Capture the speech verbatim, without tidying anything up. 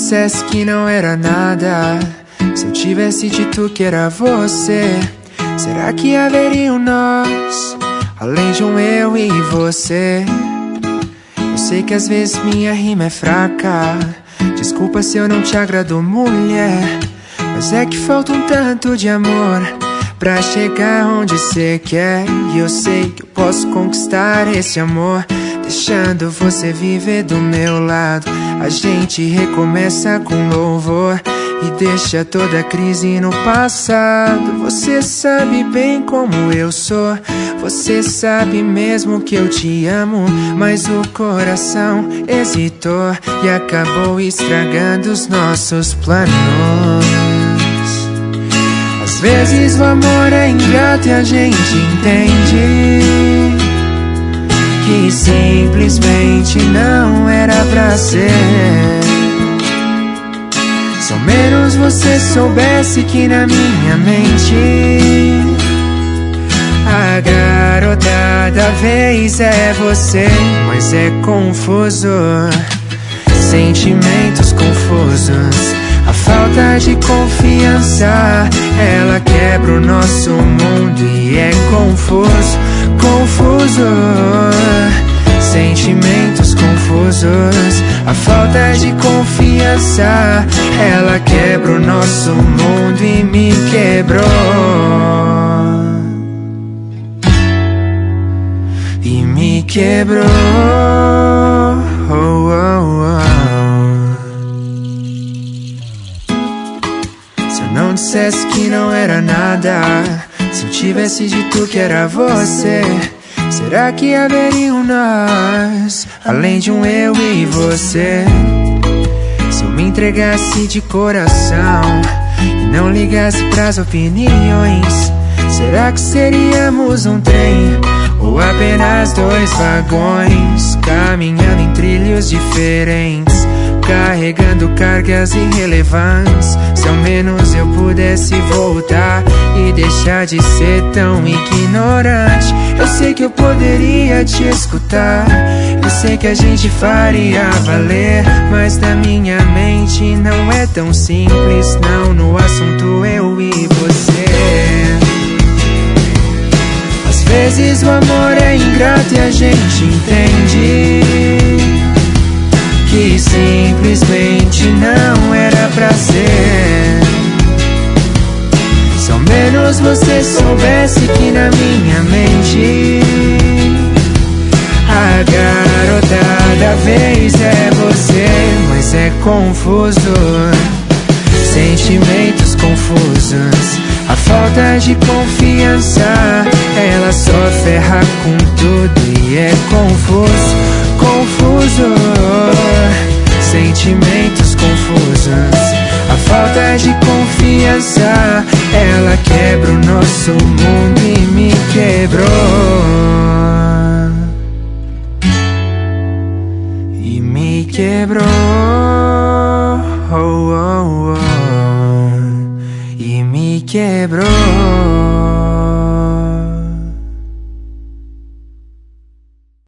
dissesse que não era nada, se eu tivesse dito que era você, será que haveria um nós, além de um eu e você? Eu sei que às vezes minha rima é fraca, desculpa se eu não te agrado, mulher, mas é que falta um tanto de amor pra chegar onde cê quer. E eu sei que eu posso conquistar esse amor, deixando você viver do meu lado. A gente recomeça com louvor e deixa toda a crise no passado. Você sabe bem como eu sou, você sabe mesmo que eu te amo, mas o coração hesitou e acabou estragando os nossos planos. Às vezes o amor é ingrato e a gente entende que simplesmente não era pra ser. Se ao menos você soubesse que na minha mente a garota da vez é você. Mas é confuso, sentimentos confusos, a falta de confiança, ela quebra o nosso mundo e é confuso, confuso. Sentimentos confusos, a falta de confiança, ela quebra o nosso mundo e me quebrou. E me quebrou. Oh, oh, oh. Se eu não dissesse que não era nada, se eu tivesse dito que era você, será que haveria um nós, além de um eu e você? Se eu me entregasse de coração e não ligasse pras opiniões, será que seríamos um trem ou apenas dois vagões, caminhando em trilhos diferentes, carregando cargas irrelevantes? Se ao menos eu pudesse voltar e deixar de ser tão ignorante, eu sei que eu poderia te escutar, eu sei que a gente faria valer, mas na minha mente não é tão simples, não, no assunto eu e você. Às vezes o amor é ingrato e a gente entende que simplesmente não era pra ser. Se ao menos você soubesse que na minha mente a garota da vez é você. Mas é confuso, sentimentos confusos, a falta de confiança, ela só ferra com tudo e é confuso, confuso. Sentimentos confusos, a falta de confiança, ela quebra o nosso mundo e me quebrou. E me quebrou. Oh, oh, oh. E me quebrou.